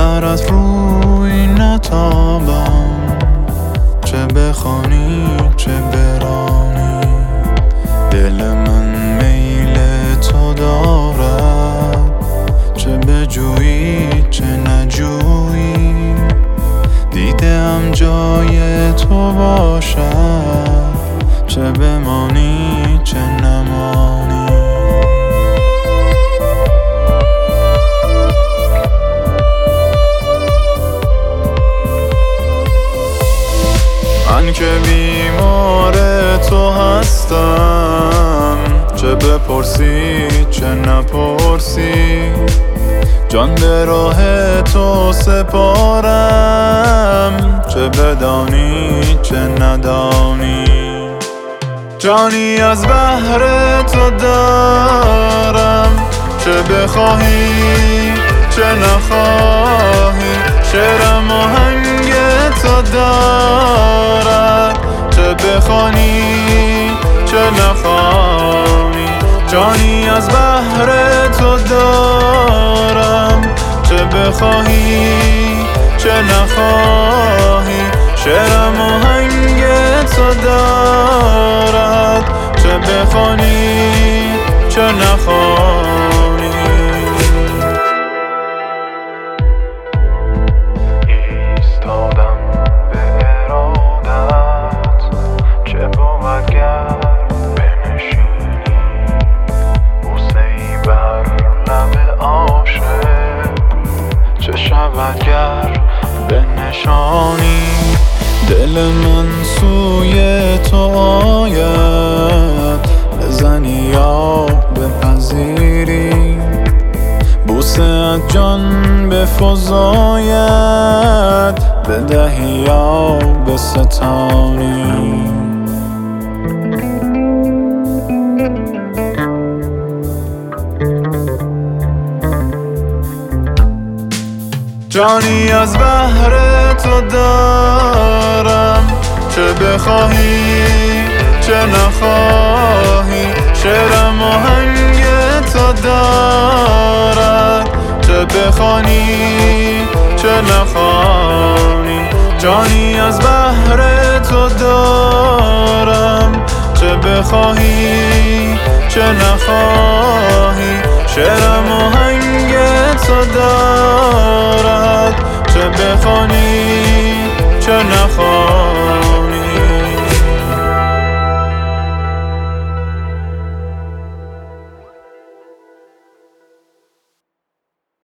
برات روی نتابم، چه بخوانی چه برانی. دل من میل تو دارد، چه بجویی چه نجویی. دیدم جای تو باشد، چه بمانی چه نمانی. من که بیمار تو هستم، چه بپرسی چه نپرسی. جان به راه تو سپارم، چه بدانی چه ندانی. جانی از بحر تو دارم، چه بخواهی چه نخواهی. شعرم آهنگ تو دارد، چه بخوانی چه نخوانی. جانی از بحر تو دارم، چه بخواهی چه نخواهی. شعرم آهنگ تو دارد، چه بخوانی چه نخوانی. ایستادم به ارادت، چه بود گر بنشینی. بوسه‌ای بر لب عاشق، چه شود گر بنشانی. دل من سوی تو آید، بزنی یا بپذیری. بوسه از جان بفزاید، بدهی یا بستانی. جانی از بحر تو دارم، چه بخواهی چه نخواهی. شعرم آهنگ تو دارد، چه بخوانی چه نخوانی. جانی از بحر تو دارم، چه بخواهی چه نخواهی. شعرم آهنگ تو دارد،